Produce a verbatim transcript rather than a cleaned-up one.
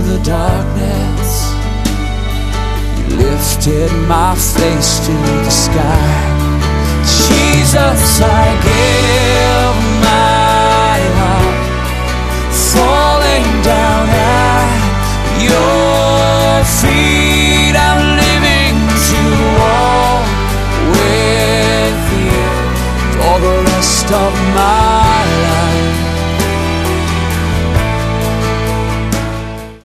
the darkness, you lifted my face to the sky. Jesus, I give my heart, falling down at your feet.